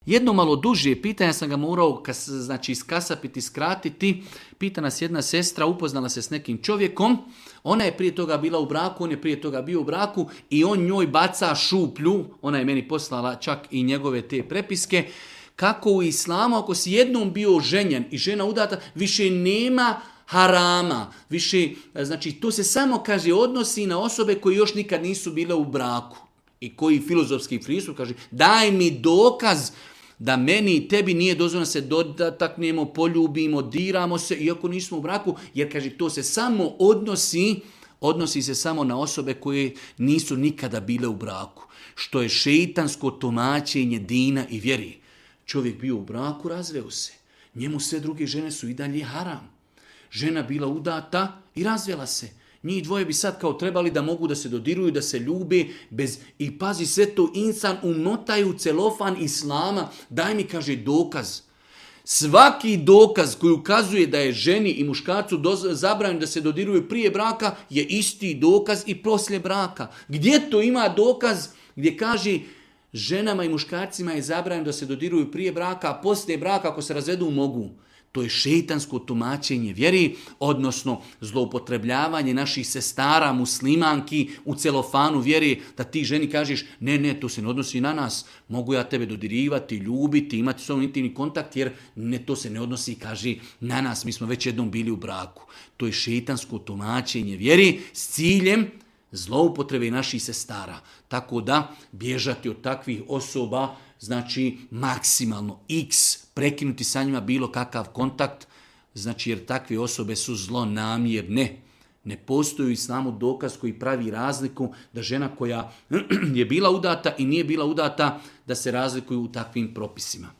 Jedno malo duže pitanje sam ga morao iskasapiti, skratiti. Pita nas jedna sestra, upoznala se s nekim čovjekom, ona je prije toga bila u braku, on je prije toga bio u braku i on njoj baca šuplju, ona je meni poslala čak i njegove te prepiske, kako u islamu ako si jednom bio ženjen i žena udata, više nema harama, više, znači to se samo kaže odnosi na osobe koje još nikad nisu bile u braku i koji filozofski pristup kaže daj mi dokaz da meni i tebi nije dozvoljeno se dotaknemo, poljubimo, diramo se iako nismo u braku, jer kaže to se samo odnosi se samo na osobe koje nisu nikada bile u braku, što je šeitansko tumačenje dina i vjeri. Čovjek bio u braku, razveo se, njemu sve druge žene su i dalje haram. Žena bila udata i razvela se. Njih dvoje bi sad kao trebali da mogu da se dodiruju, da se ljube, i pazi sve to insan umotaju celofan islama. Daj mi, kaže, dokaz. Svaki dokaz koji ukazuje da je ženi i muškarcu zabranjeno da se dodiruju prije braka je isti dokaz i poslije braka. Gdje to ima dokaz gdje kaže ženama i muškarcima je zabranjeno da se dodiruju prije braka, a poslije braka ako se razvedu mogu? To je šeitansko tumačenje vjeri, odnosno zloupotrebljavanje naših sestara, muslimanki u celofanu vjeri, da ti ženi kažeš ne, to se ne odnosi na nas, mogu ja tebe dodirivati, ljubiti, imati s ovom intimni kontakt, jer to se ne odnosi, kaže, na nas, mi smo već jednom bili u braku. To je šeitansko tumačenje vjeri s ciljem zloupotrebe naših sestara. Tako da bježati od takvih osoba, znači maksimalno prekinuti sa njima bilo kakav kontakt, znači jer takve osobe su zlonamjerne. Ne postoji u islamu dokaz koji pravi razliku da žena koja je bila udata i nije bila udata da se razlikuju u takvim propisima.